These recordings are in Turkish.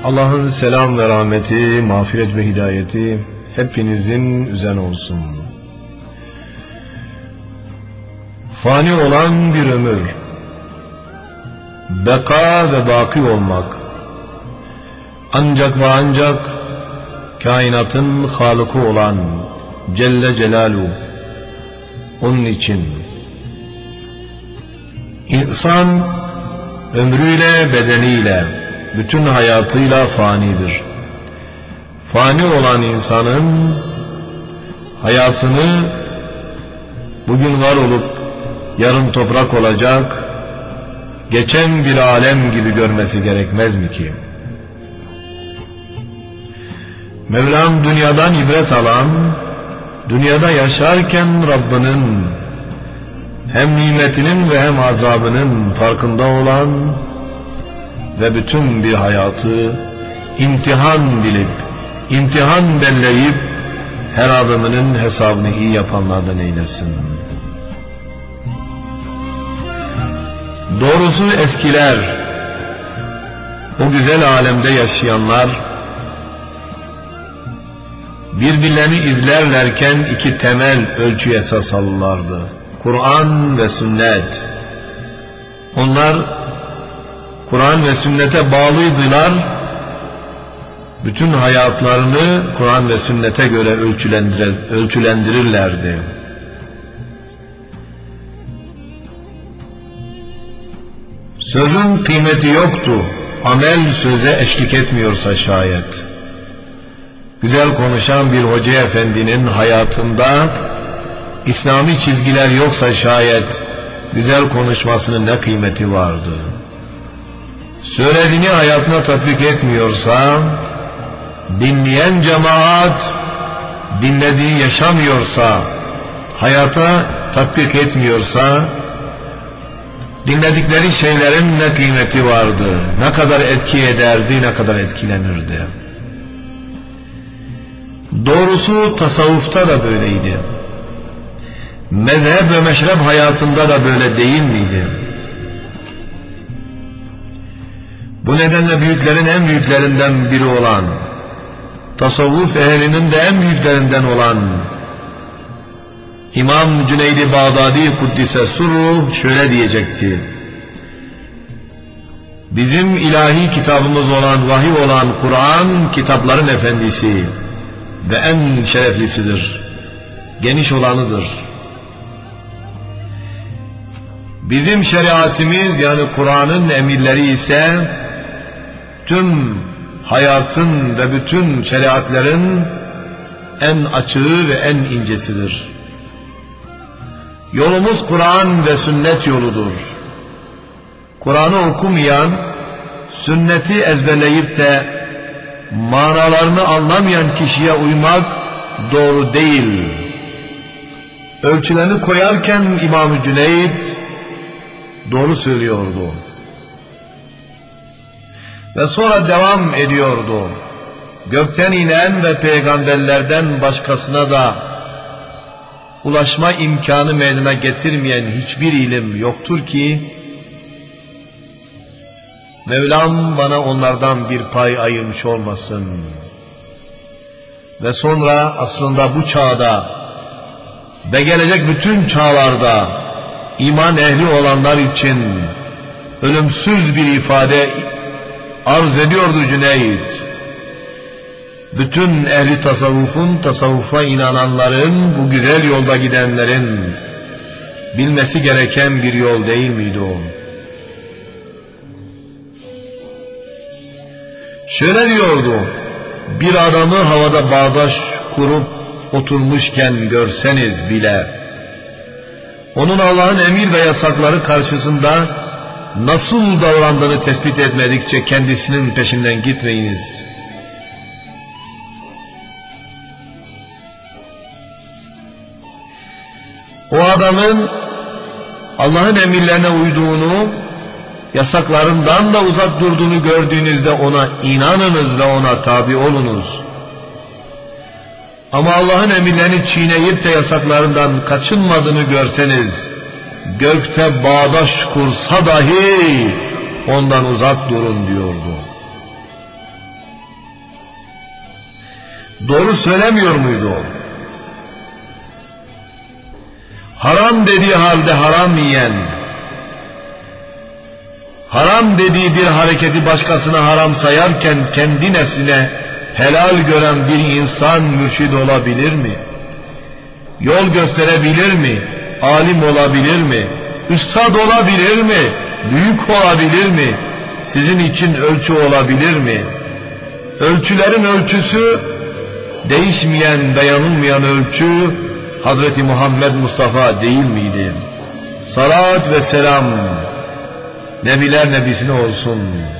Allah'ın selam ve rahmeti, mağfiret ve hidayeti hepinizin üzerine olsun. Fani olan bir ömür, beka ve baki olmak, ancak ve ancak kainatın Halıkı olan Celle Celaluhu, onun için insan ömrüyle, bedeniyle, bütün hayatıyla fanidir. Fani olan insanın hayatını bugün var olup yarın toprak olacak, geçen bir alem gibi görmesi gerekmez mi ki? Mevlam dünyadan ibret alan, dünyada yaşarken Rabbinin hem nimetinin ve hem azabının farkında olan ve bütün bir hayatı imtihan bilip, imtihan belleyip her adımının hesabını iyi yapanlardan eylesin. Doğrusu eskiler, o güzel alemde yaşayanlar birbirlerini izlerlerken iki temel ölçü esas alırlardı: Kur'an ve sünnet. Onlar Kur'an ve sünnete bağlıydılar. Bütün hayatlarını Kur'an ve sünnete göre ölçülendirirlerdi. Sözün kıymeti yoktu, amel söze eşlik etmiyorsa şayet. Güzel konuşan bir hoca efendinin hayatında İslami çizgiler yoksa şayet güzel konuşmasının ne kıymeti vardı? Söylediğini hayatına tatbik etmiyorsa, dinleyen cemaat dinlediğini yaşamıyorsa, hayata tatbik etmiyorsa, dinledikleri şeylerin ne kıymeti vardı? Ne kadar etki ederdi, ne kadar etkilenirdi? Doğrusu tasavvufta da böyleydi. Mezhep ve meşrep hayatında da böyle değil miydi? Bu nedenle büyüklerin en büyüklerinden biri olan, tasavvuf ehlinin de en büyüklerinden olan İmam Cüneyd-i Bağdadi Kuddise Sırruh şöyle diyecekti: bizim ilahi kitabımız olan, vahiy olan Kur'an kitapların efendisi ve en şereflisidir, geniş olanıdır. Bizim şeriatimiz yani Kur'an'ın emirleri ise tüm hayatın ve bütün şeriatların en açığı ve en incesidir. Yolumuz Kur'an ve sünnet yoludur. Kur'an'ı okumayan, sünneti ezberleyip de manalarını anlamayan kişiye uymak doğru değil. Ölçülerini koyarken İmam-ı Cüneyd doğru söylüyordu. Ve sonra devam ediyordu: gökten inen ve peygamberlerden başkasına da ulaşma imkanı meydana getirmeyen hiçbir ilim yoktur ki Mevlam bana onlardan bir pay ayırmış olmasın. Ve sonra aslında bu çağda ve gelecek bütün çağlarda iman ehli olanlar için ölümsüz bir ifade arz ediyordu Cüneyd. Bütün ehli tasavvufun, tasavvufa inananların, bu güzel yolda gidenlerin bilmesi gereken bir yol değil miydi o? Şöyle diyordu: bir adamı havada bağdaş kurup oturmuşken görseniz bile, onun Allah'ın emir ve yasakları karşısında nasıl davrandığını tespit etmedikçe kendisinin peşinden gitmeyiniz. O adamın Allah'ın emirlerine uyduğunu, yasaklarından da uzak durduğunu gördüğünüzde ona inanınız ve ona tabi olunuz. Ama Allah'ın emirlerini çiğneyip de yasaklarından kaçınmadığını görseniz, gökte bağdaş kursa dahi ondan uzak durun diyordu. Doğru söylemiyor muydu o? Haram dediği halde haram yiyen, haram dediği bir hareketi başkasına haram sayarken kendi nefsine helal gören bir insan mürşid olabilir mi? Yol gösterebilir mi? Alim olabilir mi? Üstad olabilir mi? Büyük olabilir mi? Sizin için ölçü olabilir mi? Ölçülerin ölçüsü, değişmeyen, dayanılmayan ölçü Hazreti Muhammed Mustafa değil miydi? Salat ve selam Nebiler Nebisine olsun.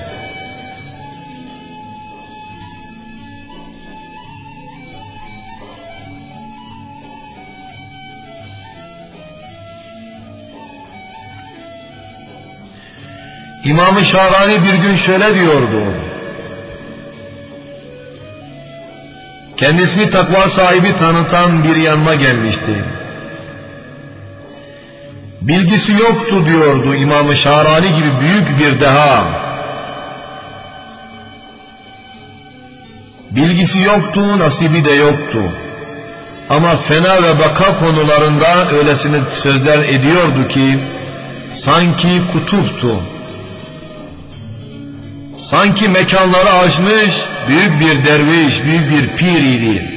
İmam-ı Şahrani bir gün şöyle diyordu: kendisini takva sahibi tanıtan bir yanıma gelmişti. Bilgisi yoktu diyordu İmam-ı Şahrani gibi büyük bir deha. Bilgisi yoktu, nasibi de yoktu. Ama fena ve baka konularında öylesine sözler ediyordu ki sanki kutuptu. Sanki mekanları aşmış büyük bir derviş, büyük bir pir idi.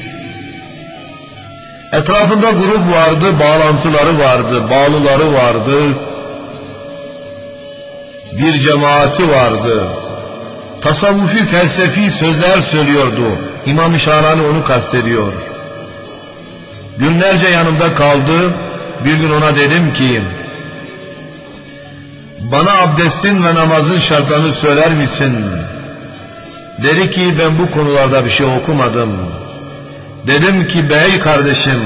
Etrafında grup vardı, bağlantıları vardı, bağlıları vardı. Bir cemaati vardı. Tasavvufi, felsefi sözler söylüyordu. İmam-ı Şahrani onu kastediyor. Günlerce yanımda kaldı. Bir gün ona dedim ki, bana abdestin ve namazın şartlarını söyler misin? Dedi ki, ben bu konularda bir şey okumadım. Dedim ki, bey kardeşim,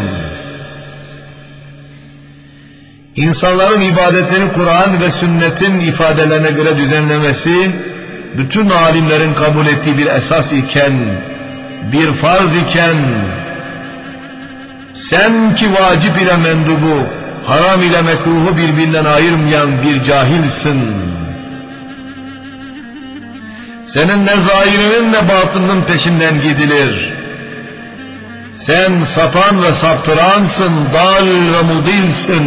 insanların ibadetini Kur'an ve sünnetin ifadelerine göre düzenlemesi, bütün alimlerin kabul ettiği bir esas iken, bir farz iken, sen ki vacip ile mendubu, haram ile mekruhu birbirinden ayırmayan bir cahilsin. Senin ne zahirinin ne batının peşinden gidilir. Sen sapan ve saptıransın, dal ve mudilsin.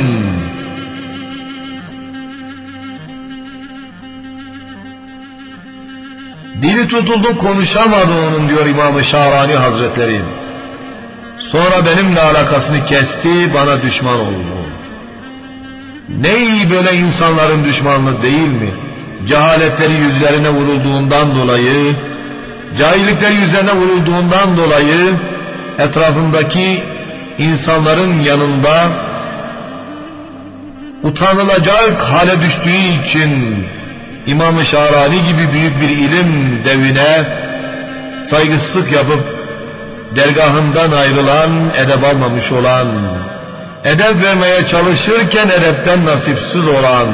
Dili tutuldu, konuşamadı onun, diyor İmam-ı Şahrani Hazretleri. Sonra benimle alakasını kesti, bana düşman oldu. Ney böyle insanların düşmanlığı değil mi? Cehaletleri yüzlerine vurulduğundan dolayı, cahillikleri yüzlerine vurulduğundan dolayı, etrafındaki insanların yanında utanılacak hale düştüğü için İmam-ı Şahrani gibi büyük bir ilim devine saygısızlık yapıp dergahından ayrılan, edep almamış olan, edep vermeye çalışırken edepten nasipsiz olan,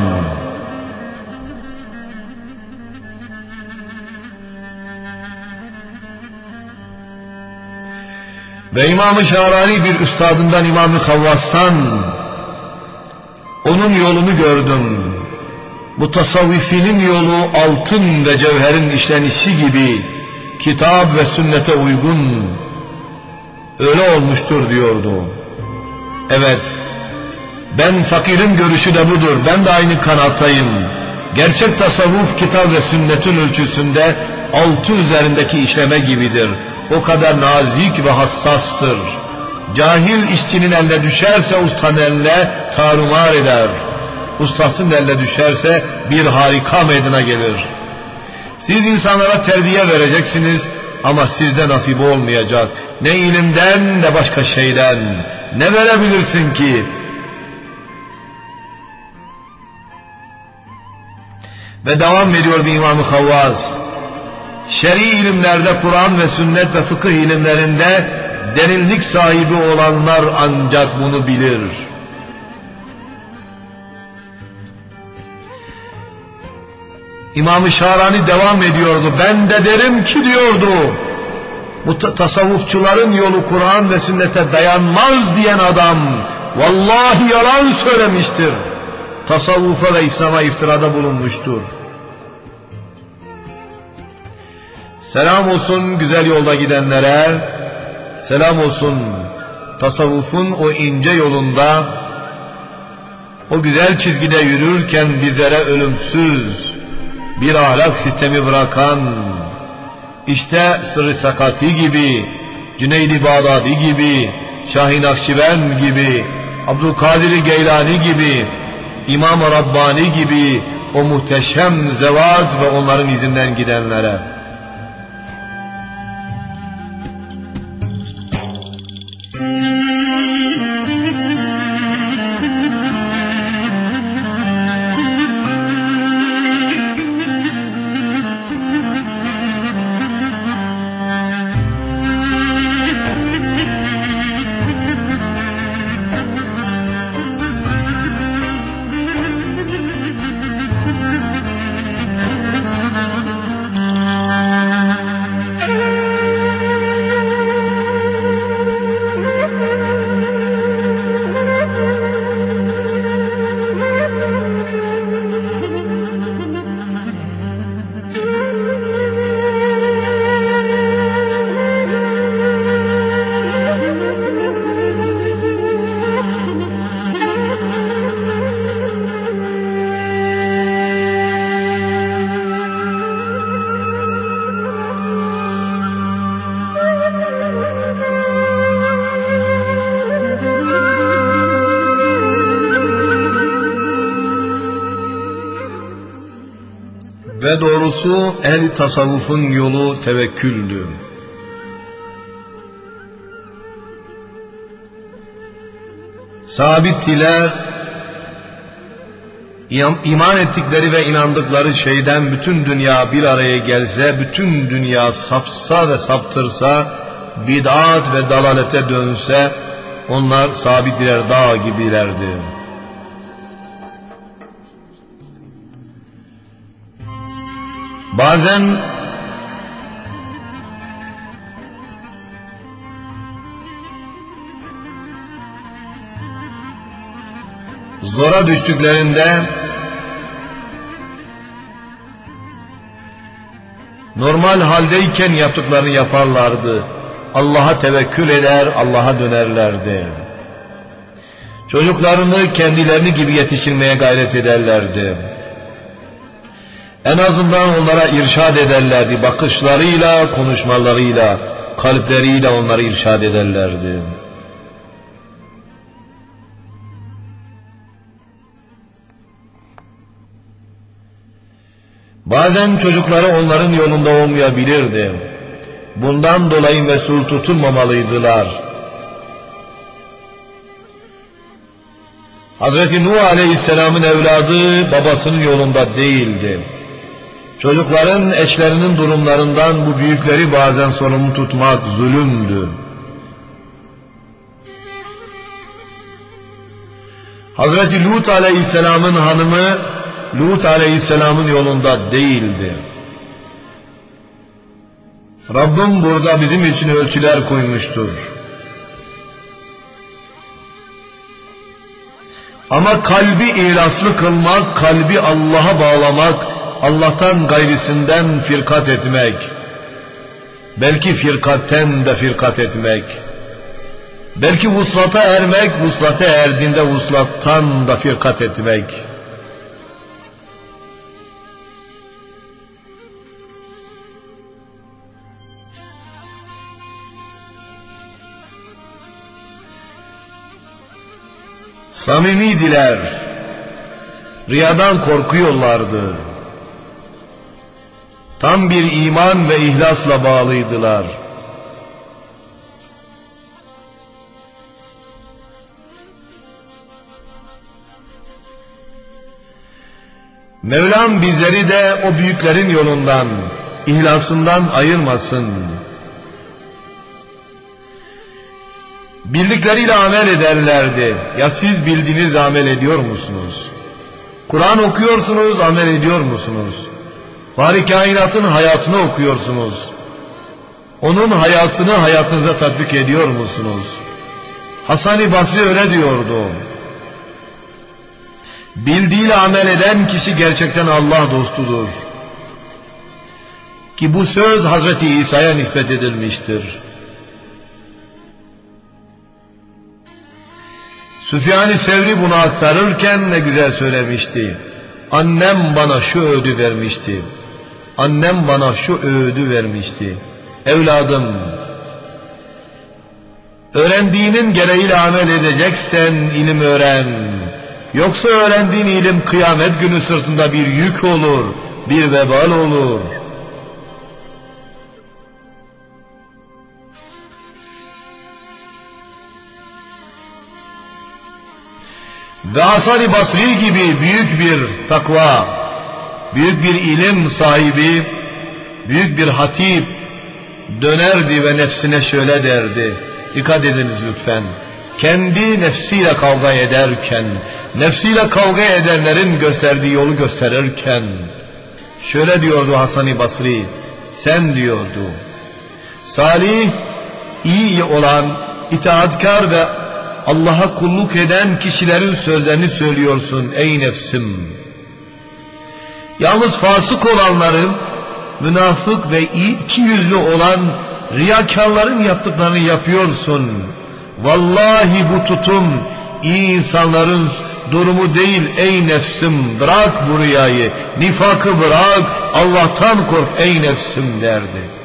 ve İmam-ı Şahrani bir üstadından İmam-ı Havvas'tan onun yolunu gördüm. Mutasavvifinin yolu altın ve cevherin işlenişi gibi kitap ve sünnete uygun, öyle olmuştur diyordu. Evet, ben fakirin görüşü de budur. Ben de aynı kanaattayım. Gerçek tasavvuf kitap ve sünnetin ölçüsünde altın üzerindeki işleme gibidir. O kadar nazik ve hassastır. Cahil işçinin eline düşerse ustanın eline tarumar eder. Ustasının eline düşerse bir harika meydana gelir. Siz insanlara terbiye vereceksiniz ama sizde nasip olmayacak. Ne ilimden ne başka şeyden. Ne verebilirsin ki? Ve devam ediyor bir İmam-ı Havvas. Şer'i ilimlerde, Kur'an ve sünnet ve fıkıh ilimlerinde derinlik sahibi olanlar ancak bunu bilir. İmam-ı Şahrani devam ediyordu. Ben de derim ki diyordu, bu tasavvufçuların yolu Kur'an ve sünnete dayanmaz diyen adam vallahi yalan söylemiştir. Tasavvufa ve İslam'a iftirada bulunmuştur. Selam olsun güzel yolda gidenlere, selam olsun tasavvufun o ince yolunda, o güzel çizgide yürürken bizlere ölümsüz bir ahlak sistemi bırakan, işte Sırrı Sakati gibi, Cüneyd-i Bağdadi gibi, Şah-ı Nakşibend gibi, Abdülkadir Geylani gibi, İmam-ı Rabbani gibi o muhteşem zevat ve onların izinden gidenlere. Ve doğrusu ehl-i tasavvufun yolu tevekküldü. Sabittiler, iman ettikleri ve inandıkları şeyden bütün dünya bir araya gelse, bütün dünya sapsa ve saptırsa, bid'at ve dalalete dönse, onlar sabit birer dağ gibilerdi. Bazen zora düştüklerinde normal haldeyken yaptıklarını yaparlardı. Allah'a tevekkül eder, Allah'a dönerlerdi. Çocuklarını kendilerini gibi yetiştirmeye gayret ederlerdi. En azından onlara irşad ederlerdi. Bakışlarıyla, konuşmalarıyla, kalpleriyle onları irşad ederlerdi. Bazen çocukları onların yolunda olmayabilirdi. Bundan dolayı mesul tutulmamalıydılar. Hazreti Nuh Aleyhisselam'ın evladı babasının yolunda değildi. Çocukların, eşlerinin durumlarından bu büyükleri bazen sorumlu tutmak zulümdü. Hazreti Lut Aleyhisselam'ın hanımı Lut Aleyhisselam'ın yolunda değildi. Rabbim burada bizim için ölçüler koymuştur. Ama kalbi ihlaslı kılmak, kalbi Allah'a bağlamak, Allah'tan gayrisinden firkat etmek, belki firkatten de firkat etmek, belki vuslata ermek, vuslata erdiğinde vuslattan da firkat etmek. Samimiydiler, riyadan korkuyorlardı. Tam bir iman ve ihlasla bağlıydılar. Mevlam bizleri de o büyüklerin yolundan, ihlasından ayırmasın. Bildikleriyle amel ederlerdi. Ya siz bildiğiniz amel ediyor musunuz? Kur'an okuyorsunuz, amel ediyor musunuz? Fahri kainatın hayatını okuyorsunuz. Onun hayatını hayatınıza tatbik ediyor musunuz? Hasan-ı Basri öyle diyordu. Bildiğiyle amel eden kişi gerçekten Allah dostudur. Ki bu söz Hazreti İsa'ya nispet edilmiştir. Süfyan-ı Sevri bunu aktarırken ne güzel söylemişti. Annem bana şu öğüdü vermişti. Annem bana şu öğüdü vermişti. Evladım, öğrendiğinin gereğiyle amel edeceksen ilim öğren. Yoksa öğrendiğin ilim kıyamet günü sırtında bir yük olur, bir vebal olur. Ve Hasan-ı Basri gibi büyük bir takva, büyük bir ilim sahibi, büyük bir hatip dönerdi ve nefsine şöyle derdi. Dikkat ediniz lütfen. Kendi nefsiyle kavga ederken, nefsiyle kavga edenlerin gösterdiği yolu gösterirken şöyle diyordu Hasan-ı Basri. Sen diyordu, salih, iyi olan, itaatkar ve Allah'a kulluk eden kişilerin sözlerini söylüyorsun ey nefsim. Yalnız fasık olanların, münafık ve ikiyüzlü olan riyakarların yaptıklarını yapıyorsun. Vallahi bu tutum iyi insanların durumu değil ey nefsim. Bırak bu riyayı, nifakı bırak, Allah'tan kork ey nefsim derdi.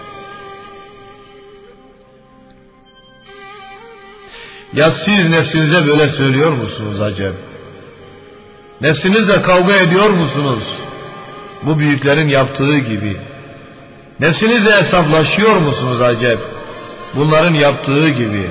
Ya siz nefsinize böyle söylüyor musunuz acaba? Nefsinizle kavga ediyor musunuz? Bu büyüklerin yaptığı gibi. Nefsinizle hesaplaşıyor musunuz acaba? Bunların yaptığı gibi.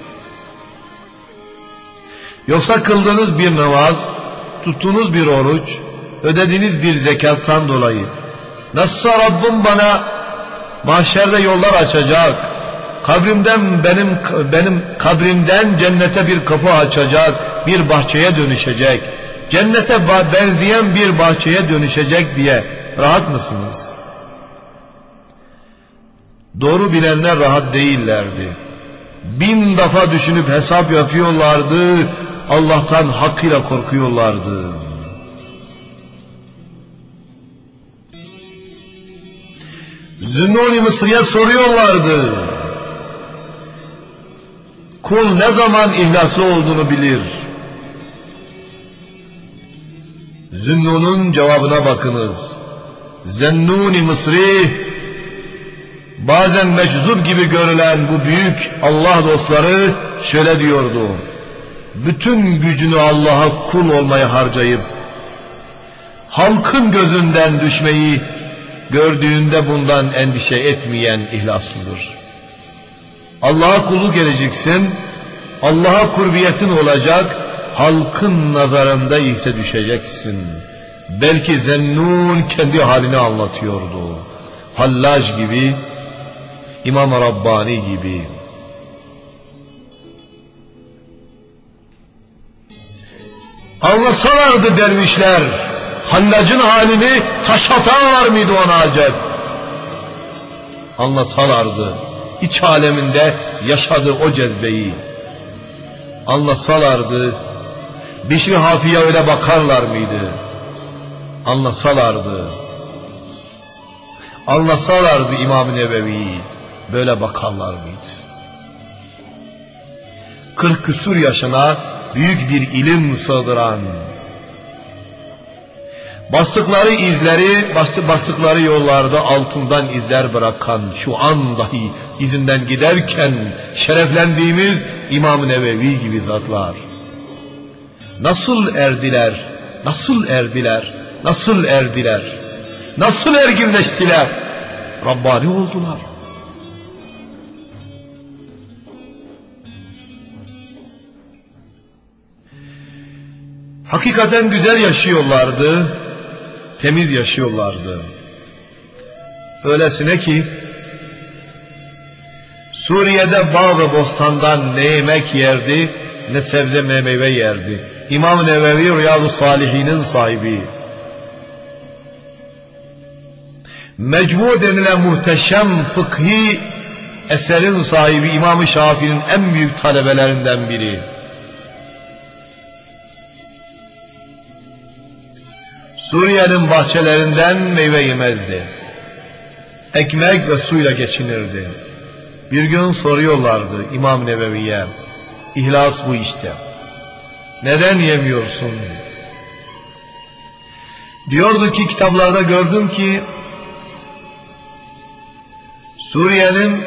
Yoksa kıldığınız bir namaz, tuttuğunuz bir oruç, ödediğiniz bir zekattan dolayı nasılsa Rabbim bana mahşerde yollar açacak, kabrimden benim kabrimden cennete bir kapı açacak, bir bahçeye dönüşecek, cennete benzeyen bir bahçeye dönüşecek diye rahat mısınız? Doğru bilenler rahat değillerdi. 1000 defa düşünüp hesap yapıyorlardı, Allah'tan hakkıyla korkuyorlardı. Zünnun-i Mısri'ye soruyorlardı. Kul ne zaman ihlaslı olduğunu bilir? Zünnun'un cevabına bakınız. Zennun-i Mısri, bazen meczup gibi görülen bu büyük Allah dostları şöyle diyordu. Bütün gücünü Allah'a kul olmaya harcayıp halkın gözünden düşmeyi gördüğünde bundan endişe etmeyen ihlaslıdır. Allah'a kulluk edeceksin, Allah'a kurbiyetin olacak, halkın nazarında ise düşeceksin. Belki Zennun kendi halini anlatıyordu. Hallaj gibi, İmam Rabbani gibi. Anlasalardı dervişler, Hallac'ın halini, taş atarlar mıydı ona acep? Anlasalardı, iç aleminde yaşadığı o cezbeyi. Anlasalardı, Bişri Hafi'ye öyle bakarlar mıydı? Anlasalardı, anlasalardı İmam-ı Nevevi'yi, böyle bakarlar mıydı? 40 küsur yaşına büyük bir ilim sığdıran, bastıkları yollarda altından izler bırakan, şu an dahi izinden giderken şereflendiğimiz İmam-ı Nevevi gibi zatlar. Nasıl erdiler, nasıl erdiler, nasıl erdiler, nasıl erginleştiler, Rabbani oldular. Hakikaten güzel yaşıyorlardı, temiz yaşıyorlardı. Öylesine ki Suriye'de bağ ve bostandan ne yemek yerdi, ne sebze meyve yerdi. İmam-ı Nevevi Riyad-ı Salihinin sahibi. Mecmu denilen muhteşem fıkhi eserin sahibi İmam-ı Şafii'nin en büyük talebelerinden biri. Suriye'nin bahçelerinden meyve yemezdi. Ekmek ve suyla geçinirdi. Bir gün soruyorlardı İmam Nevevi'ye, İhlas bu işte. Neden yemiyorsun? Diyordu ki kitaplarda gördüm ki Suriye'nin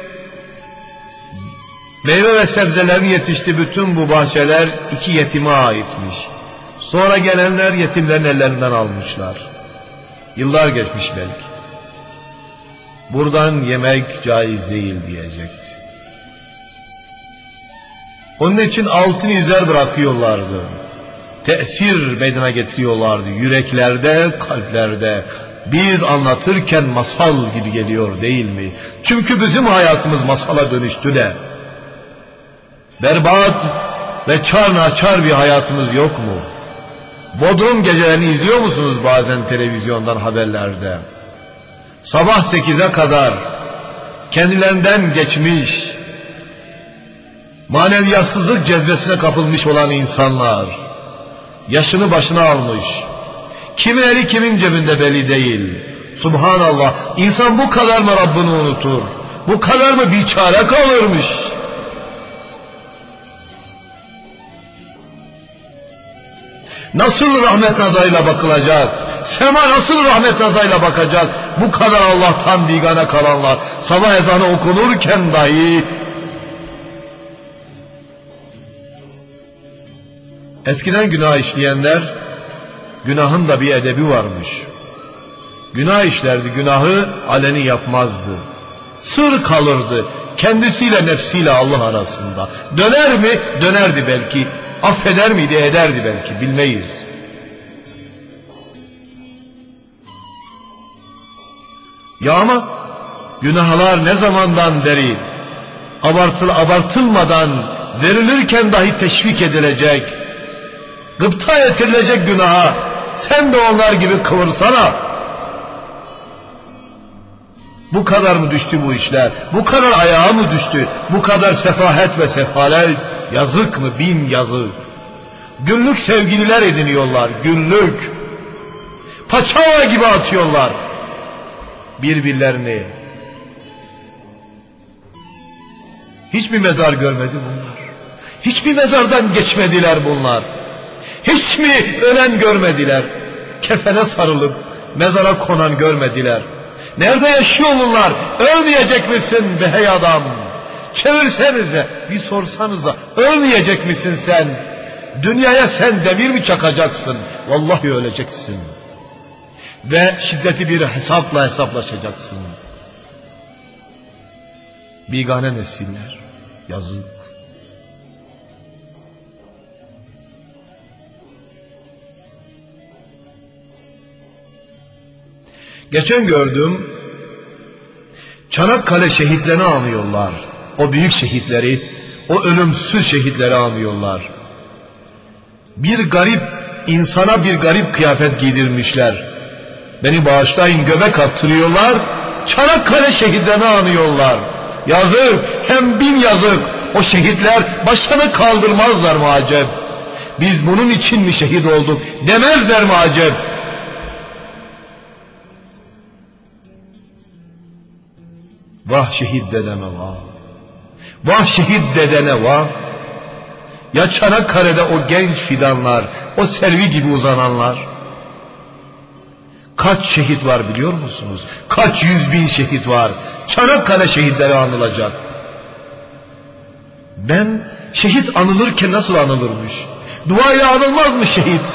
meyve ve sebzelerin yetiştiği bütün bu bahçeler 2 yetime aitmiş. Sonra gelenler yetimlerin ellerinden almışlar. Yıllar geçmiş belki. Buradan yemek caiz değil diyecekti. Onun için altın izler bırakıyorlardı. Tesir meydana getiriyorlardı. Yüreklerde, kalplerde. Biz anlatırken masal gibi geliyor değil mi? Çünkü bizim hayatımız masala dönüştü de. Berbat ve çarnaçar bir hayatımız yok mu? Bodrum gecelerini izliyor musunuz bazen televizyondan, haberlerde? Sabah 8'e kadar kendilerinden geçmiş, maneviyatsızlık cezbesine kapılmış olan insanlar, yaşını başına almış, kimin eli kimin cebinde belli değil. Subhanallah, insan bu kadar mı Rabbini unutur? Bu kadar mı biçare kalırmış? Nasıl rahmet nazarıyla bakılacak? Sema nasıl rahmet nazarıyla bakacak? Bu kadar Allah'tan bigane kalanlar, sabah ezanı okunurken dahi eskiden günah işleyenler, günahın da bir edebi varmış. Günah işlerdi, günahı aleni yapmazdı. Sır kalırdı kendisiyle nefsiyle Allah arasında. Döner mi? Dönerdi belki. Affeder miydi? Ederdi belki. Bilmeyiz. Ya ama günahlar ne zamandan beri abartılmadan verilirken dahi teşvik edilecek, gıpta ettirilecek günaha sen de onlar gibi kıvırsana. Bu kadar mı düştü bu işler? Bu kadar ayağa mı düştü? Bu kadar sefahet ve sefalet? Yazık mı? Bin yazık. Günlük sevgililer ediniyorlar. Günlük. Paçava gibi atıyorlar birbirlerini. Hiçbir mezar görmedi bunlar. Hiçbir mezardan geçmediler bunlar. Hiç mi ölen görmediler? Kefene sarılıp mezara konan görmediler. Nerede yaşıyor bunlar? Ölmeyecek misin be hey adam? Çevirsenize, bir sorsanıza, ölmeyecek misin sen? Dünyaya sen demir mi çakacaksın? Vallahi öleceksin. Ve şiddetli bir hesapla hesaplaşacaksın. Bigane nesiller, yazık. Geçen gördüm, Çanakkale şehitlerini anıyorlar. O büyük şehitleri, o ölümsüz şehitleri anıyorlar. Bir garip insana bir garip kıyafet giydirmişler. Beni bağışlayın, göbek attırıyorlar. Çanakkale şehitlerini anıyorlar. Yazık, hem bin yazık. O şehitler başlarını kaldırmazlar mı acep? Biz bunun için mi şehit olduk demezler mi acep? Vah şehit dedeme vah. Vah şehit dedene vah. Ya Çanakkale'de o genç fidanlar, o selvi gibi uzananlar. Kaç şehit var biliyor musunuz? Kaç 100.000 şehit var. Çanakkale şehitleri anılacak. Ben şehit anılırken nasıl anılırmış? Duayla anılmaz mı şehit?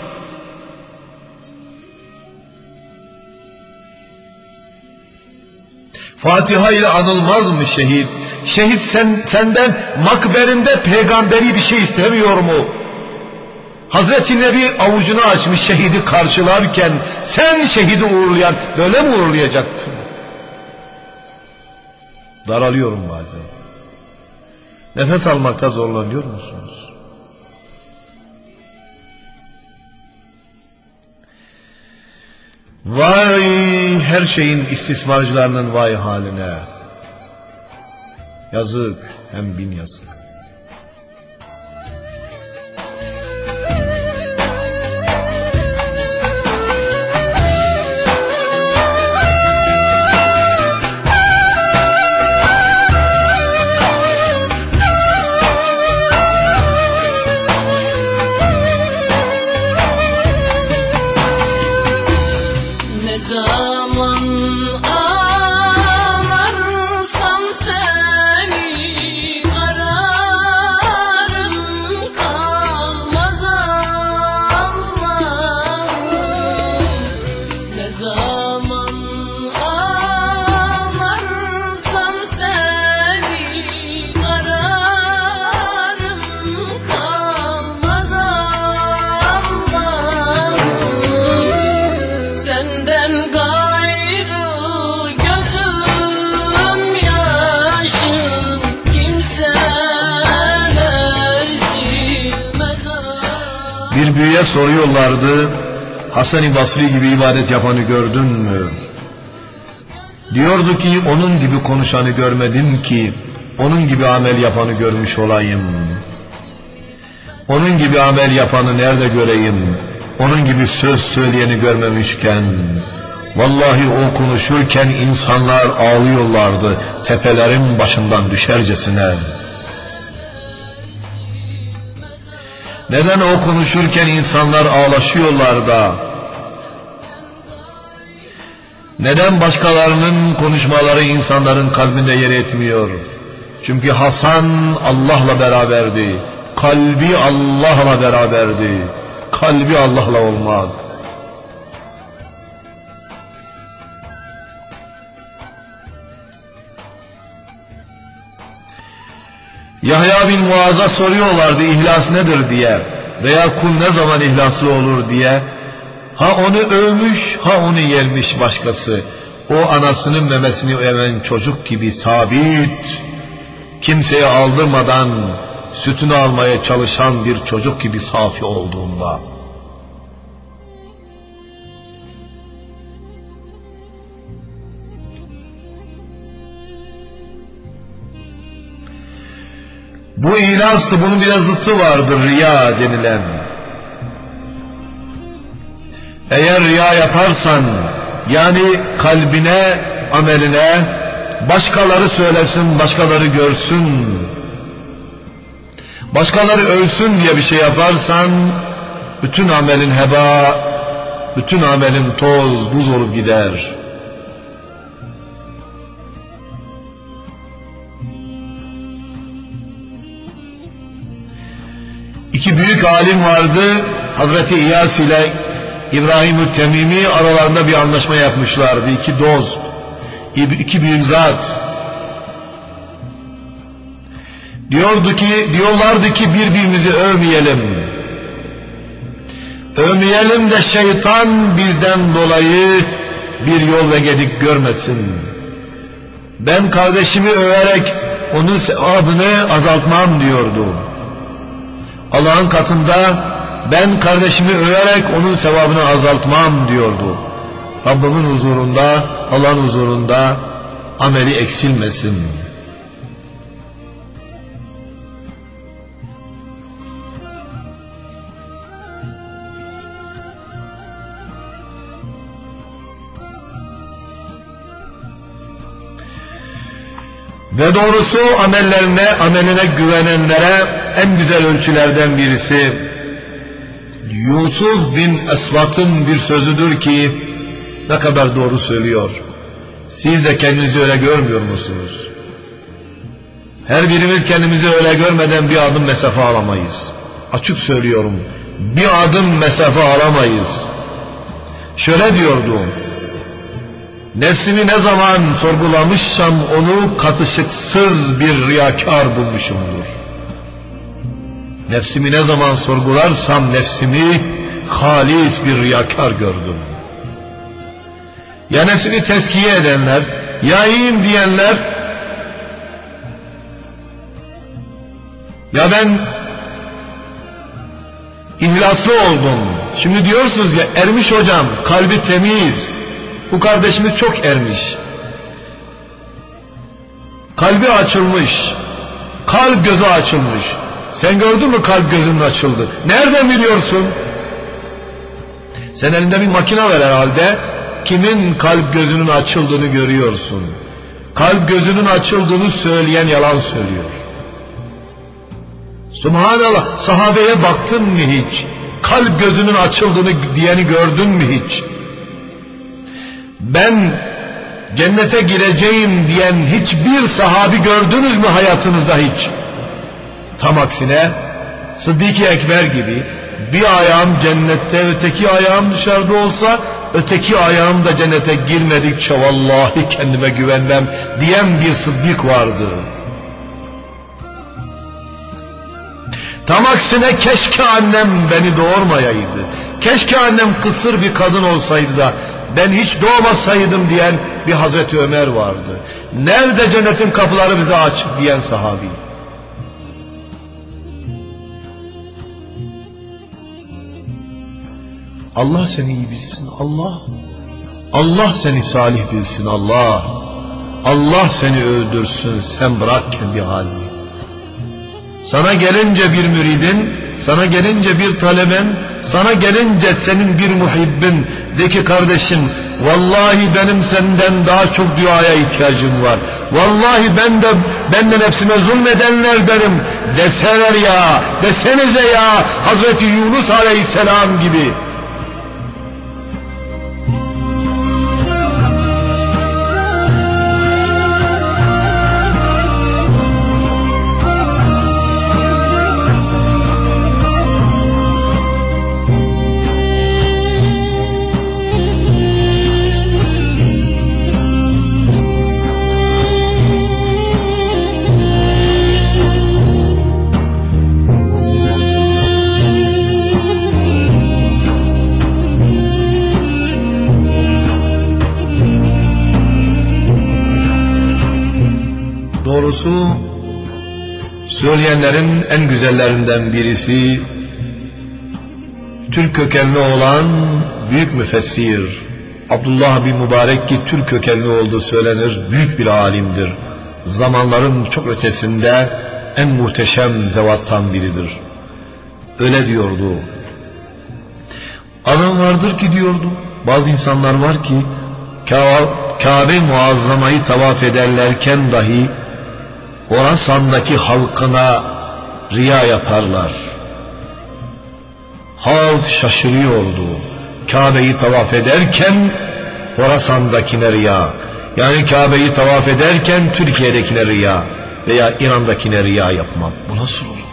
Fatiha ile anılmaz mı şehit? Şehit senden makberinde peygamberi bir şey istemiyor mu? Hazreti Nebi avucunu açmış şehidi karşılarken sen şehidi uğurlayan böyle mi uğurlayacaktın? Daralıyorum bazen. Nefes almakta zorlanıyor musunuz? Vay her şeyin istismarcılarının vay haline. Yazık, hem bin yazık. büyüye soruyorlardı, Hasan-ı Basri gibi ibadet yapanı gördün mü? Diyordu ki onun gibi konuşanı görmedim ki onun gibi amel yapanı görmüş olayım. Onun gibi amel yapanı nerede göreyim? Onun gibi söz söyleyeni görmemişken, vallahi o konuşurken insanlar ağlıyorlardı tepelerin başından düşercesine. Neden o konuşurken insanlar ağlaşıyorlar da? Neden başkalarının konuşmaları insanların kalbinde yer etmiyor? Çünkü Hasan Allah'la beraberdi. Kalbi Allah'la beraberdi. Kalbi Allah'la olmak. Yahya bin Muaz'a soruyorlardı ihlas nedir diye veya kul ne zaman ihlaslı olur diye. Ha onu övmüş, ha onu yermiş başkası. O anasının memesini emen çocuk gibi sabit, kimseye aldırmadan sütünü almaya çalışan bir çocuk gibi safi olduğunda. Bu ihlastı, bunun bir zıttı vardır, riya denilen. Eğer riya yaparsan, yani kalbine, ameline, başkaları söylesin, başkaları görsün, başkaları övsün diye bir şey yaparsan, bütün amelin heba, bütün amelin toz, buz olup gider. İki büyük alim vardı, Hazreti İyas ile İbrahim-ü Temimi, aralarında bir anlaşma yapmışlardı. İki dost, iki büyük zat. Diyorlardı ki birbirimizi övmeyelim. Övmeyelim de şeytan bizden dolayı bir yol ve gedik görmesin. Ben kardeşimi överek onun sevabını azaltmam diyordu. Allah'ın katında ben kardeşimi överek onun sevabını azaltmam diyordu. Rabbimin huzurunda, Allah'ın huzurunda ameli eksilmesin. Ve doğrusu ameline güvenenlere en güzel ölçülerden birisi Yusuf bin Esvat'ın bir sözüdür ki ne kadar doğru söylüyor. Siz de kendinizi öyle görmüyor musunuz? Her birimiz kendimizi öyle görmeden bir adım mesafe alamayız. Açık söylüyorum, bir adım mesafe alamayız. Şöyle diyordu: nefsimi ne zaman sorgulamışsam onu katışıksız bir riyakar bulmuşumdur. Nefsimi ne zaman sorgularsam nefsimi halis bir riyakar gördüm. Ya nefsini tezkiye edenler, ya iyiyim diyenler, ya ben ihlaslı oldum. Şimdi diyorsunuz ya, ermiş hocam, kalbi temiz. Bu kardeşimiz çok ermiş. Kalbi açılmış. Kalp gözü açılmış. Sen gördün mü kalp gözünün açıldı? Nereden biliyorsun? Sen elinde bir makine var herhalde. Kimin kalp gözünün açıldığını görüyorsun. Kalp gözünün açıldığını söyleyen yalan söylüyor. Subhanallah, sahabeye baktın mı hiç? Kalp gözünün açıldığını diyeni gördün mü hiç? Ben cennete gireceğim diyen hiçbir sahabi gördünüz mü hayatınızda hiç? Tam aksine Sıddık-ı Ekber gibi bir ayağım cennette, öteki ayağım dışarıda olsa öteki ayağım da cennete girmedikçe vallahi kendime güvenmem diyen bir Sıddık vardı. Tam aksine keşke annem beni doğurmayaydı, keşke annem kısır bir kadın olsaydı da ben hiç doğmasaydım diyen bir Hazreti Ömer vardı. Nerede cennetin kapıları bize açık diyen sahabi. Allah seni iyi bilsin, Allah. Allah seni salih bilsin, Allah. Allah seni öldürsün, sen bırak kendi halini. Sana gelince bir müridin, sana gelince bir taleben, sana gelince senin bir muhibbin, de ki kardeşim, vallahi benim senden daha çok duaya ihtiyacım var. Vallahi ben de nefsime zulmedenlerdenim deseler ya, desenize ya, Hazreti Yunus Aleyhisselam gibi. Doğrusu söyleyenlerin en güzellerinden birisi Türk kökenli olan büyük müfessir Abdullah bin Mübarek ki Türk kökenli olduğu söylenir, büyük bir alimdir. Zamanların çok ötesinde en muhteşem zevattan biridir. Öyle diyordu. Adam vardır ki diyordu, bazı insanlar var ki Kabe-i Muazzama'yı tavaf ederlerken dahi Horasan'daki halkına riya yaparlar. Halk şaşırıyordu. Kabe'yi tavaf ederken Horasan'dakine riya, yani Kabe'yi tavaf ederken Türkiye'dekine riya veya İran'dakine riya yapmak, bu nasıl olur?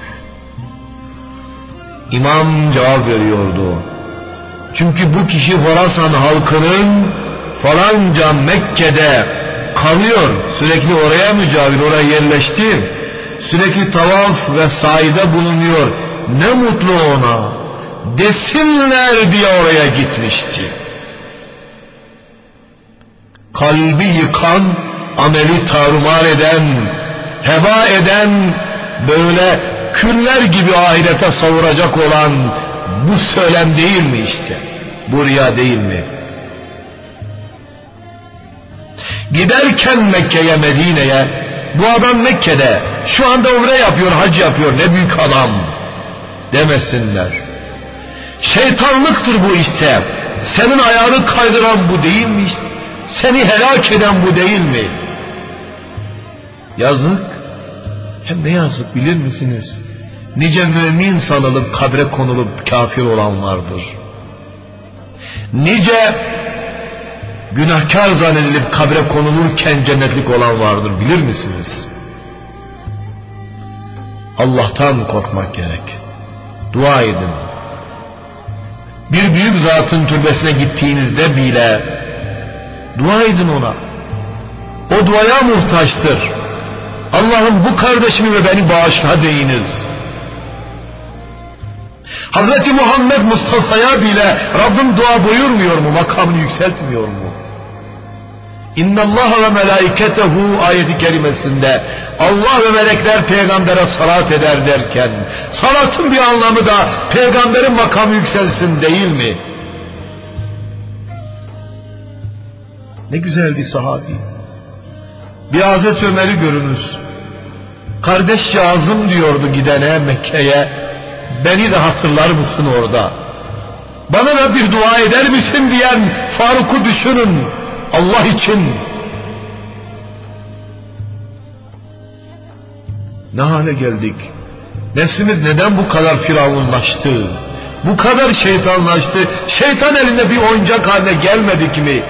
İmam cevap veriyordu. Çünkü bu kişi Horasan halkının falanca Mekke'de kalıyor, sürekli oraya mücavir, oraya yerleşti, sürekli tavaf ve saide bulunuyor, ne mutlu ona desinler diye oraya gitmişti. Kalbi yıkan, ameli tarumar eden, heba eden, böyle küller gibi ahirete savuracak olan bu söylem değil mi işte? Bu riya değil mi? Giderken Mekke'ye, Medine'ye, bu adam Mekke'de şu anda umre yapıyor, hac yapıyor, ne büyük adam demesinler. Şeytanlıktır bu işte. Senin ayağını kaydıran bu değil mi işte? Seni helak eden bu değil mi? Yazık. Hem ne yazık bilir misiniz? Nice mümin sanılıp kabre konulup kafir olan vardır. Nice günahkar zannedilip kabre konulurken cennetlik olan vardır, bilir misiniz? Allah'tan korkmak gerek. Dua edin. Bir büyük zatın türbesine gittiğinizde bile dua edin ona. O duaya muhtaçtır. Allah'ım bu kardeşimi ve beni bağışla deyiniz. Hazreti Muhammed Mustafa'ya bile Rabbim dua buyurmuyor mu? Makamını yükseltmiyor mu? İnnallâhe ve melâiketehu ayeti kerimesinde Allah ve melekler peygambere salat eder derken, salatın bir anlamı da peygamberin makamı yükselsin değil mi? Ne güzeldi sahabi. Bir Hazreti Ömer'i görünüz. Kardeş yazım diyordu gidene Mekke'ye. Beni de hatırlar mısın orada? Bana da bir dua eder misin diyen Faruk'u düşünün Allah için. Ne hale geldik? Nefsimiz neden bu kadar firavunlaştı? Bu kadar şeytanlaştı? Şeytan elinde bir oyuncak haline gelmedik mi?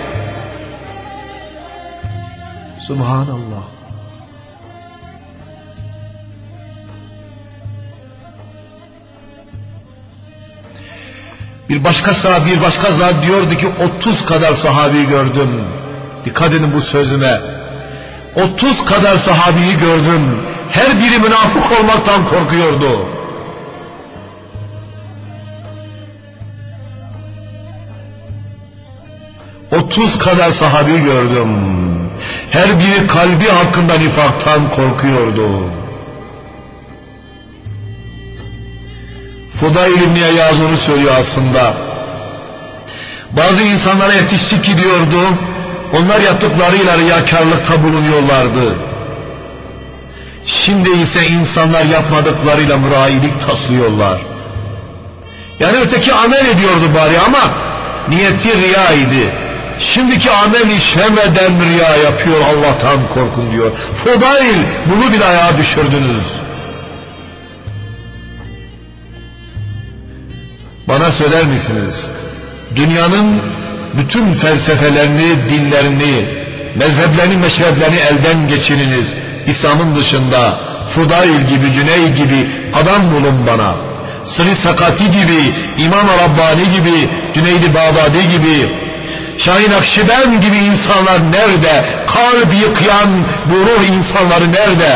Subhanallah. Bir başka zat diyordu ki 30 kadar sahabi gördüm. Dikkat edin bu sözüme. 30 kadar sahabiyi gördüm. Her biri münafık olmaktan korkuyordu. "30 kadar sahabi gördüm. Her biri kalbi hakkında nifaktan korkuyordu." Fudayl İbn İyaz onu söylüyor aslında. Bazı insanlara yetiştik gidiyordu. Onlar yaptıklarıyla riyakarlıkta bulunuyorlardı. Şimdi ise insanlar yapmadıklarıyla mürailik taslıyorlar. Yani öteki amel ediyordu bari ama niyeti riya idi. Şimdiki amel işlemeden riya yapıyor, Allah'tan korkun diyor. Fudail, bunu bir ayağa düşürdünüz. Bana söyler misiniz? Dünyanın bütün felsefelerini, dinlerini, mezheplerini, meşreplerini elden geçiriniz. İslam'ın dışında Fudail gibi, Cüney gibi adam bulun bana. Sri Sakati gibi, İmam-ı Rabbani gibi, Cüneyd-i Bağdadi gibi, Şahin Akşibend gibi insanlar nerede? Kalbi yıkayan bu ruh insanları nerede?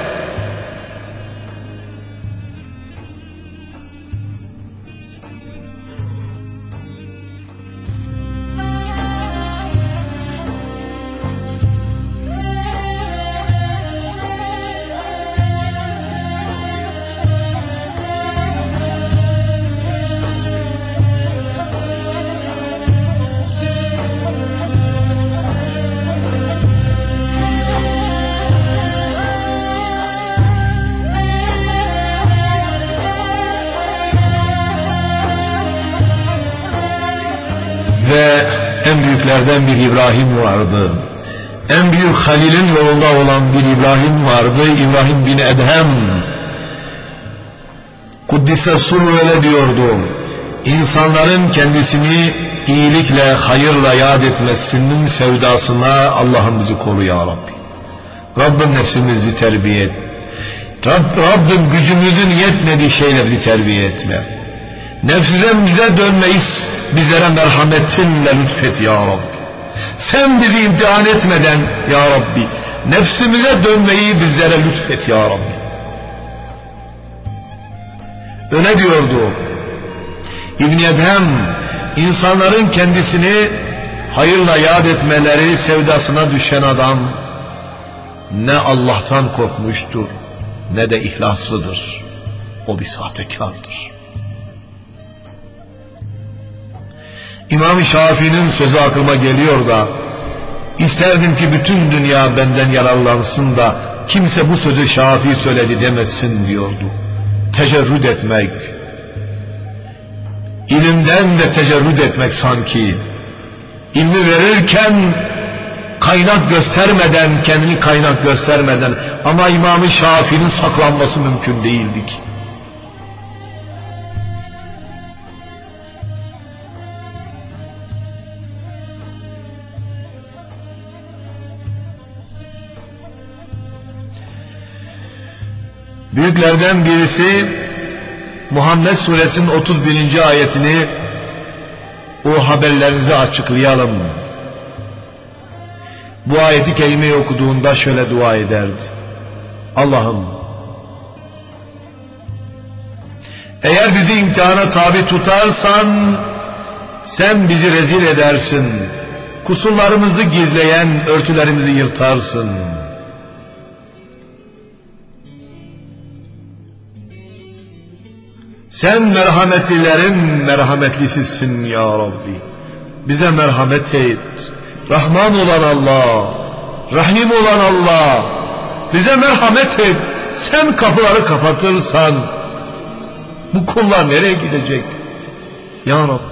Ve en büyüklerden bir İbrahim vardı. En büyük Halil'in yolunda olan bir İbrahim vardı. İbrahim bin Edhem. Kuddise Suru öyle diyordu. İnsanların kendisini iyilikle, hayırla yad etmesinin sevdasına Allah'ım bizi koru ya Rabbi. Rabbim nefsimizi terbiye et. Rabbim gücümüzün yetmediği şeyle bizi terbiye etme. Nefsiden bize dönmeyiz, bizlere merhametinle lütfet ya Rabbi. Sen bizi imtihan etmeden ya Rabbi, nefsimize dönmeyi bizlere lütfet ya Rabbi. Öyle diyordu İbn Edhem, insanların kendisini hayırla yad etmeleri sevdasına düşen adam ne Allah'tan korkmuştur ne de ihlaslıdır. O bir sahtekardır. İmam-ı Şafii'nin sözü aklıma geliyor da isterdim ki bütün dünya benden yararlansın da kimse bu sözü Şafii söyledi demesin diyordu. Tecerrüd etmek, ilimden de tecerrüd etmek sanki. İlmi verirken kaynak göstermeden, kendini kaynak göstermeden, ama İmam-ı Şafii'nin saklanması mümkün değildi ki. Büyüklerden birisi Muhammed Suresinin 31. ayetini o haberlerinize açıklayalım. Bu ayeti kerimeyi okuduğunda şöyle dua ederdi. Allah'ım, eğer bizi imtihana tabi tutarsan sen bizi rezil edersin. Kusurlarımızı gizleyen örtülerimizi yırtarsın. Sen merhametlilerin merhametlisisin ya Rabbi. Bize merhamet et. Rahman olan Allah, Rahim olan Allah, bize merhamet et. Sen kapıları kapatırsan bu kullar nereye gidecek? Ya Rabbi,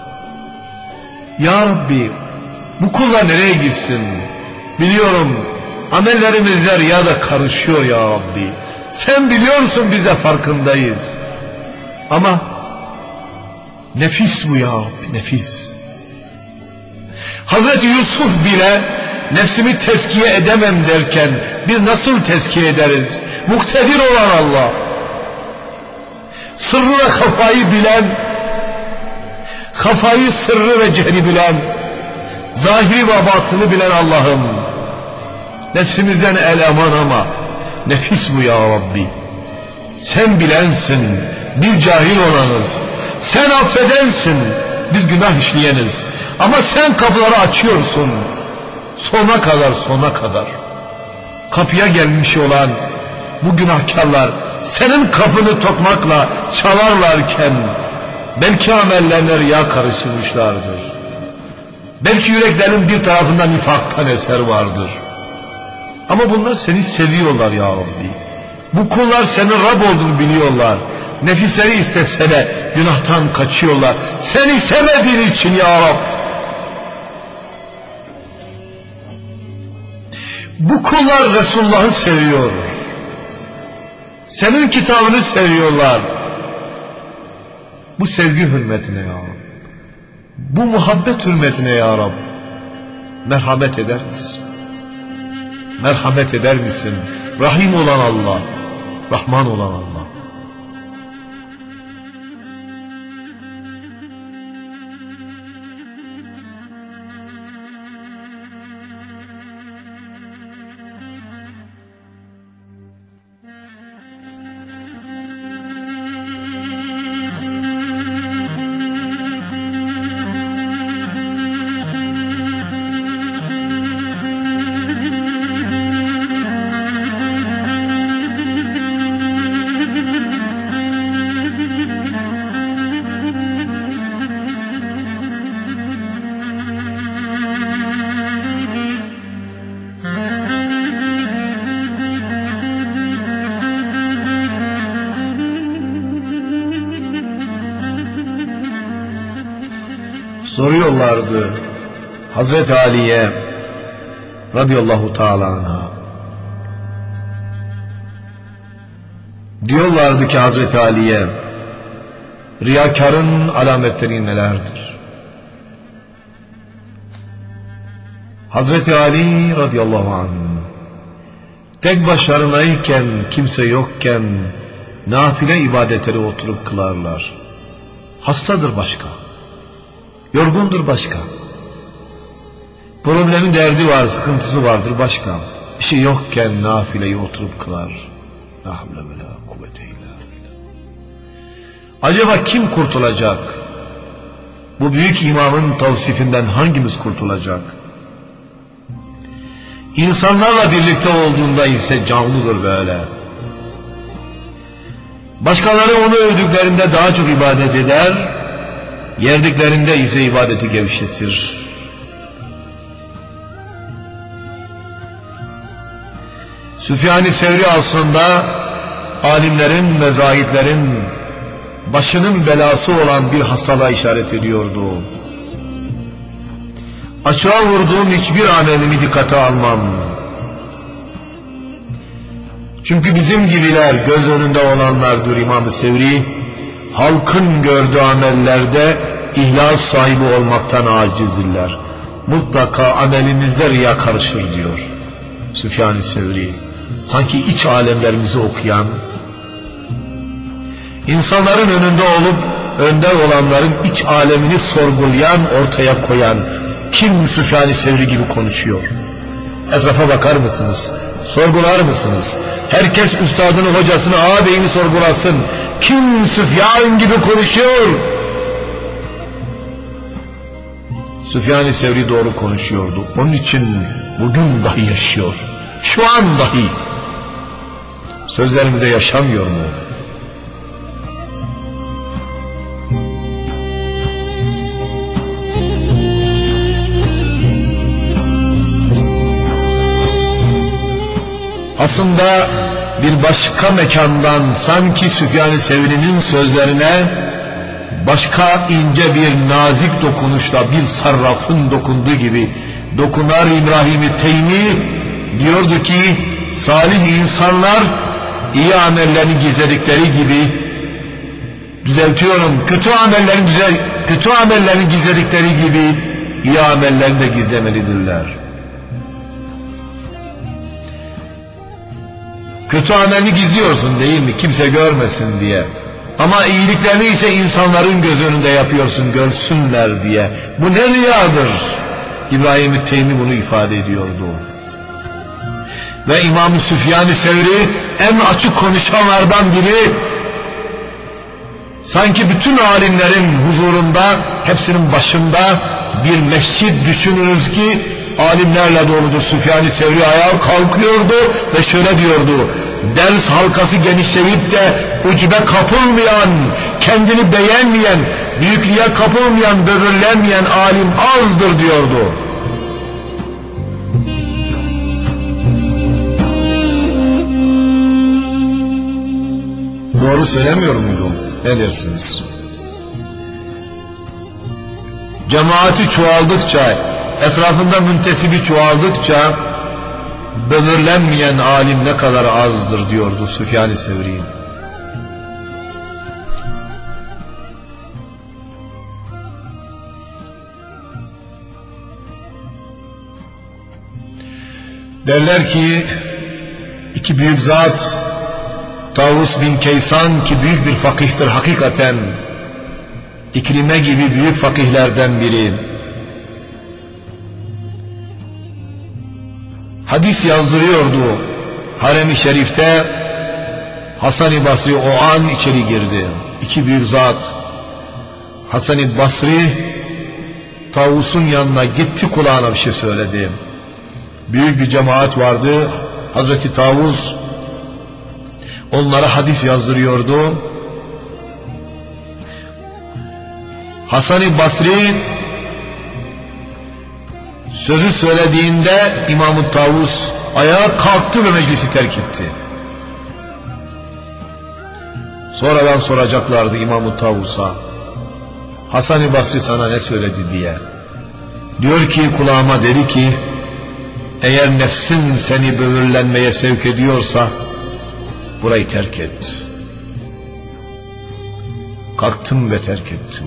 Ya Rabbi, bu kullar nereye gitsin? Biliyorum amellerimizle riya da karışıyor ya Rabbi. Sen biliyorsun, biz de farkındayız. Ama nefis bu ya Rabbi, nefis. Hazreti Yusuf bile nefsimi tezkiye edemem derken biz nasıl tezkiye ederiz? Muktedir olan Allah, sırrı ve kafayı bilen, kafayı, sırrı ve cehri bilen, zahiri ve batını bilen Allah'ım. Nefsimizden el aman, ama nefis bu ya Rabbi. Sen bilensin, biz cahil olanız. Sen affedensin, biz günah işleyeniz. Ama sen kapıları açıyorsun. Sona kadar, sona kadar. Kapıya gelmiş olan bu günahkarlar senin kapını tokmakla çalarlarken belki amellerine riya karıştırmışlardır. Belki yüreklerin bir tarafında nifaktan eser vardır. Ama bunlar seni seviyorlar ya Rabbi. Bu kullar senin Rab olduğunu biliyorlar. Nefisleri istese de günahtan kaçıyorlar. Seni sevmediğin için ya Rab. Bu kullar Resulullah'ı seviyor. Senin kitabını seviyorlar. Bu sevgi hürmetine ya Rab. Bu muhabbet hürmetine ya Rab. Merhamet eder misin? Merhamet eder misin? Rahim olan Allah, Rahman olan Allah. Soruyorlardı Hazreti Ali'ye radıyallahu ta'ala anha. Diyorlardı ki Hazreti Ali'ye, riyakarın alametleri nelerdir? Hazreti Ali radıyallahu anh tek başlarınayken, kimse yokken nafile ibadetleri oturup kılarlar. Hastadır başka, yorgundur başka, problemin derdi var, sıkıntısı vardır başka. Bir şey yokken nafileyi oturup kılar. La havle ve la kuvvete illa billah. Acaba kim kurtulacak? Bu büyük imamın tavsifinden hangimiz kurtulacak? İnsanlarla birlikte olduğunda ise canlıdır böyle. Başkaları onu övdüklerinde daha çok ibadet eder, yerdiklerinde ise ibadeti gevşetir. Süfyan-ı Sevri asrında alimlerin ve zahitlerin başının belası olan bir hastalığa işaret ediyordu. Açığa vurduğum hiçbir amelimi dikkate almam. Çünkü bizim gibiler göz önünde olanlardır İmam-ı Sevri. Halkın gördüğü amellerde ihlas sahibi olmaktan acizdirler. Mutlaka amelimizde riya karışır diyor Süfyan-ı Sevri. Sanki iç alemlerimizi okuyan, insanların önünde olup önder olanların iç alemini sorgulayan, ortaya koyan kim Süfyan-ı Sevri gibi konuşuyor? Etrafa bakar mısınız? Sorgular mısınız? Herkes üstadını, hocasını, ağabeyini sorgulasın. Kim Süfyan gibi konuşuyor? Süfyan-ı Sevri doğru konuşuyordu. Onun için bugün dahi yaşıyor. Şu an dahi. Sözlerimize yaşamıyor mu? Aslında bir başka mekandan sanki Süfyan-ı Sevri'nin sözlerine başka ince bir nazik dokunuşla bir sarrafın dokunduğu gibi dokunar İbrahim-i Teymi diyordu ki salih insanlar iyi amellerini gizledikleri gibi, düzeltiyorum, kötü amellerini gizledikleri gibi iyi amellerini de gizlemelidirler. Kötü amelini gizliyorsun değil mi? Kimse görmesin diye. Ama iyiliklerini ise insanların göz önünde yapıyorsun, görsünler diye. Bu ne riyadır? İbrahim-i Teymi bunu ifade ediyordu. Ve İmam-ı Süfyan-ı Sevri en açık konuşanlardan biri. Sanki bütün alimlerin huzurunda, hepsinin başında bir mescid düşünürüz ki alimlerle doludur. Süfyan-ı Sevri ayağa kalkıyordu ve şöyle diyordu: ders halkası genişleyip de ucube kapılmayan, kendini beğenmeyen, büyüklüğe kapılmayan, böbürlenmeyen alim azdır diyordu. Doğru söylemiyor muydum? Ne dersiniz? Cemaati çoğaldıkça, etrafında müntesibi çoğaldıkça böbürlenmeyen alim ne kadar azdır diyordu Süfyan-ı Sevri. Derler ki iki büyük zat, Tavus bin Kaysan ki büyük bir fakihtir hakikaten, İkrime gibi büyük fakihlerden biri, hadis yazdırıyordu harem-i şerifte. Hasan-ı Basri o an içeri girdi. İki büyük zat, Hasan-ı Basri Tavus'un yanına gitti, kulağına bir şey söyledi. Büyük bir cemaat vardı. Hazreti Tavus onlara hadis yazdırıyordu. Hasan-ı Basri sözü söylediğinde İmam-ı Tavus ayağa kalktı ve meclisi terk etti. Sonradan soracaklardı İmam-ı Tavus'a, Hasan-ı Basri sana ne söyledi diye. Diyor ki kulağıma dedi ki, eğer nefsin seni böbürlenmeye sevk ediyorsa burayı terk et. Kalktım ve terk ettim.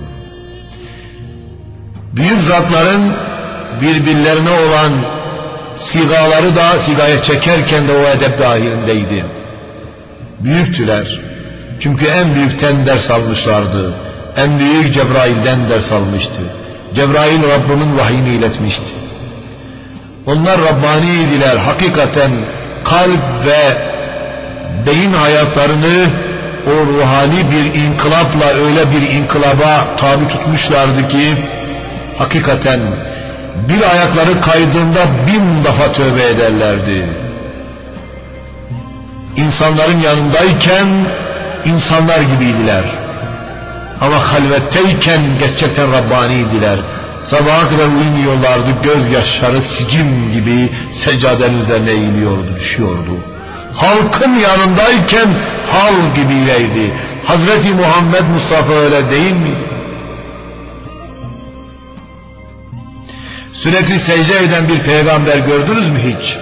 Büyük zatların birbirlerine olan sigaları da sigaya çekerken de o edep dahilindeydi. Büyüktüler. Çünkü en büyükten ders almışlardı. En büyük Cebrail'den ders almıştı. Cebrail Rabbimin vahyini iletmişti. Onlar Rabbani'ydiler. Hakikaten kalp ve beyin hayatlarını o ruhani bir inkılapla öyle bir inkılaba tabi tutmuşlardı ki hakikaten bir ayakları kaydığında 1000 defa tövbe ederlerdi. İnsanların yanındayken insanlar gibiydiler. Ama halvetteyken gerçekten Rabbaniydiler. Sabaha kadar uyumuyorlardı, gözyaşları sicim gibi seccadenin üzerine eğiliyordu, düşüyordu. Halkın yanındayken hal gibiydi. Hazreti Muhammed Mustafa öyle değil mi? Sürekli secde eden bir peygamber gördünüz mü hiç?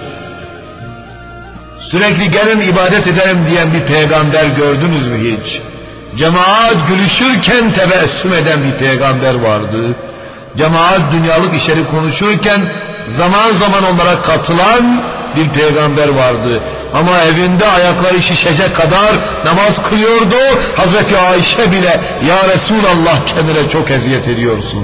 Sürekli gelin ibadet edelim diyen bir peygamber gördünüz mü hiç? Cemaat gülüşürken tebessüm eden bir peygamber vardı. Cemaat dünyalık işleri konuşurken zaman zaman onlara katılan bir peygamber vardı. Ama evinde ayakları şişecek kadar namaz kılıyordu. Hazreti Ayşe bile ya Resulallah kendine çok eziyet ediyorsun.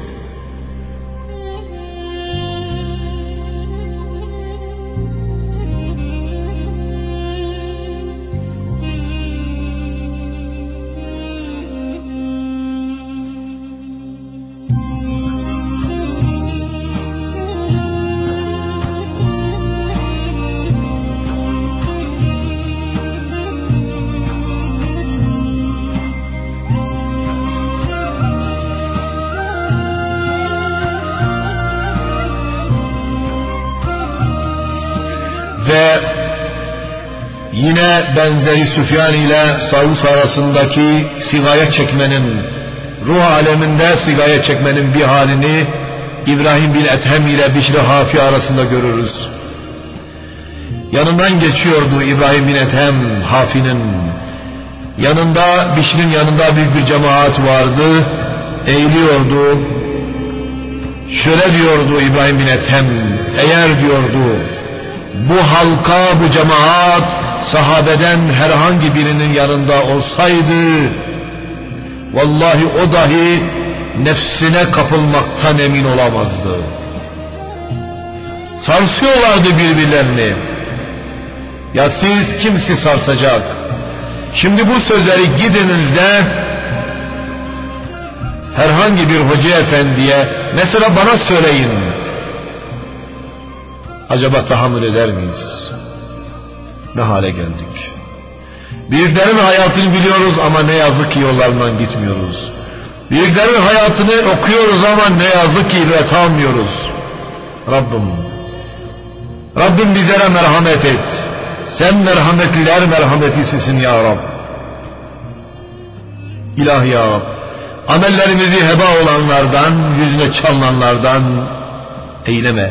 Ve yine benzeri Süfyan ile Tavus arasındaki sigaya çekmenin, ruh aleminde sigaya çekmenin bir halini İbrahim bin Ethem ile Bişri Hafi arasında görürüz. Yanından geçiyordu İbrahim bin Ethem Hafi'nin. Yanında, Bişri'nin yanında büyük bir cemaat vardı. Eğiliyordu. Şöyle diyordu İbrahim bin Ethem, eğer diyordu bu halka, bu cemaat sahabeden herhangi birinin yanında olsaydı vallahi o dahi nefsine kapılmaktan emin olamazdı. Sarsıyorlardı birbirlerini. Ya siz kimsi sarsacak? Şimdi bu sözleri gidinizde herhangi bir hoca efendiye, mesela bana söyleyin, acaba tahammül eder miyiz? Ne hale geldik? Büyüklerin hayatını biliyoruz ama ne yazık ki yollarından gitmiyoruz. Büyüklerin hayatını okuyoruz ama ne yazık ki ibret almıyoruz. Rabbim bizlere merhamet et. Sen merhametliler merhametlisisin ya Rab. İlahi ya Rab, amellerimizi heba olanlardan, yüzüne çalınanlardan eyleme.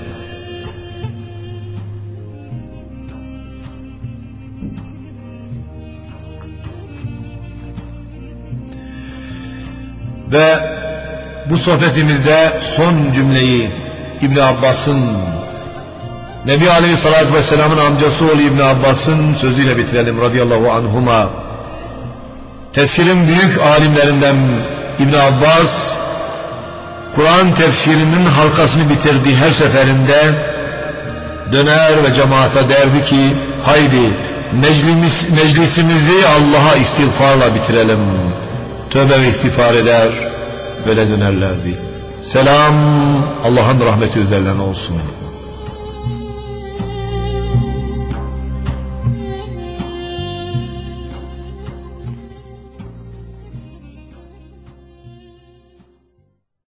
Ve bu sohbetimizde son cümleyi İbn Abbas'ın, Nebi Aleyhisselatü Vesselam'ın amcası oğlu İbn Abbas'ın sözüyle bitirelim radıyallahu anhuma. Tefsirin büyük alimlerinden İbn Abbas, Kur'an tefsirinin halkasını bitirdiği her seferinde döner ve cemaate derdi ki, haydi meclisimizi Allah'a istiğfarla bitirelim. Tövbe ve istiğfar eder, böyle dönerlerdi. Selam, Allah'ın rahmeti üzerlerine olsun.